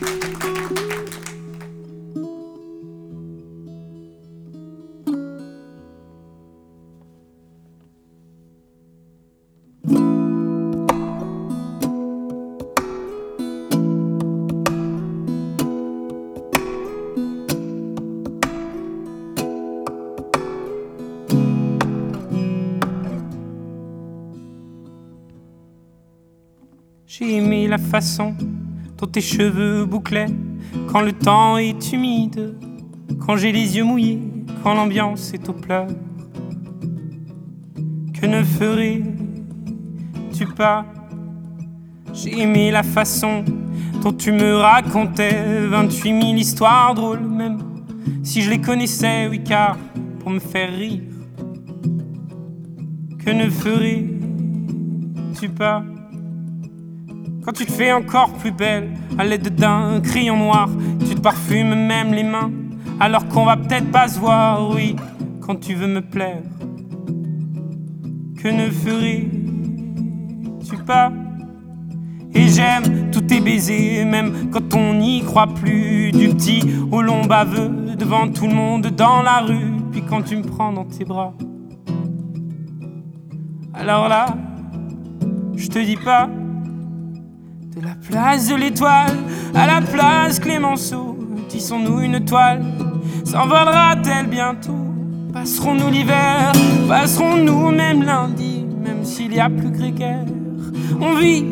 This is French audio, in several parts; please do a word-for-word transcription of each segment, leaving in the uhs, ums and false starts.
J'ai aimé la façon dont tes cheveux bouclaient quand le temps est humide, quand j'ai les yeux mouillés, quand l'ambiance est aux pleurs. Que ne ferais-tu pas? J'ai aimé la façon dont tu me racontais vingt-huit mille histoires drôles, même si je les connaissais, oui, car pour me faire rire. Que ne ferais-tu pas? Quand tu te fais encore plus belle à l'aide d'un crayon noir, tu te parfumes même les mains alors qu'on va peut-être pas se voir, oui, quand tu veux me plaire. Que ne ferais-tu pas? Et j'aime tous tes baisers, même quand on n'y croit plus, du petit au long baveux devant tout le monde dans la rue, puis quand tu me prends dans tes bras. Alors là, je te dis pas, de la place de l'Étoile à la place Clémenceau, tissons-nous une toile, s'envolera-t-elle bientôt? Passerons-nous l'hiver, passerons-nous même lundi, même s'il y a plus grégaire, on vit.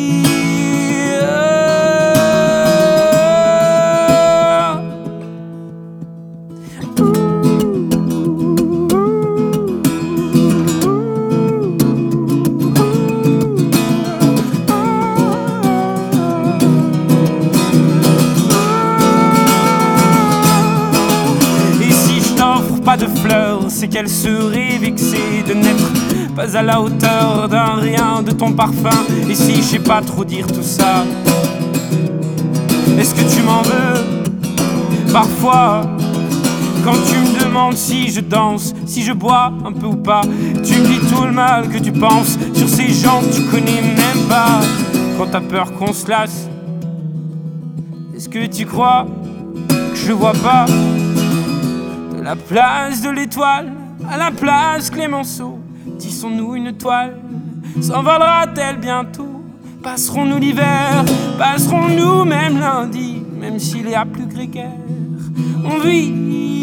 De fleurs, c'est qu'elle serait vexée de n'être pas à la hauteur d'un rien de ton parfum. Et si je sais pas trop dire tout ça, est-ce que tu m'en veux? Parfois, quand tu me demandes si je danse, si je bois un peu ou pas, tu me dis tout le mal que tu penses sur ces gens que tu connais même pas. Quand t'as peur qu'on se lasse, est-ce que tu crois que je vois pas? La place de l'Étoile à la place Clémenceau, tissons-nous une toile, s'envolera-t-elle bientôt? Passerons-nous l'hiver, passerons-nous même lundi, même s'il y a plus grégaire, on vit.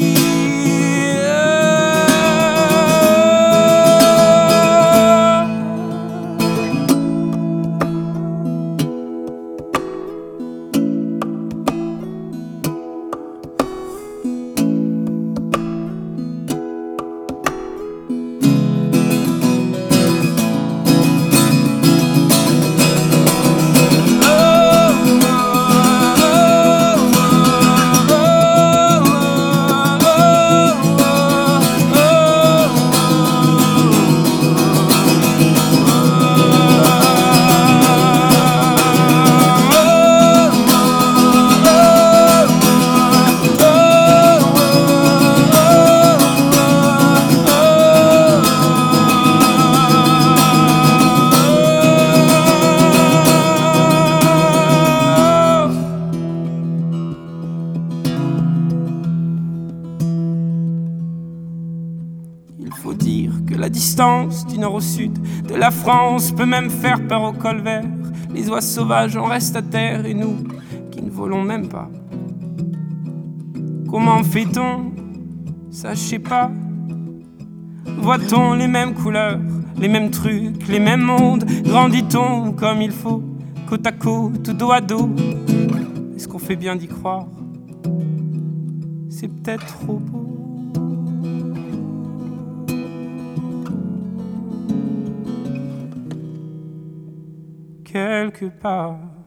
Il faut dire que la distance du nord au sud de la France peut même faire peur au col vert. Les oies sauvages en restent à terre et nous qui ne volons même pas. Comment fait-on? Ça je sais pas. Voit-on les mêmes couleurs, les mêmes trucs, les mêmes mondes? Grandit-on comme il faut, côte à côte, dos à dos? Est-ce qu'on fait bien d'y croire? C'est peut-être trop beau. Quelque part.